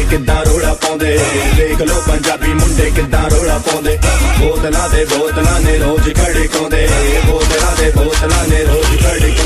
किद्दां रोड़ा पाउंदे देख लो पंजाबी मुंडे किद्दां रोड़ा पाउंदे बोतलां ने रोज खड़काउंदे बोतलां ने रोज खड़काउंदे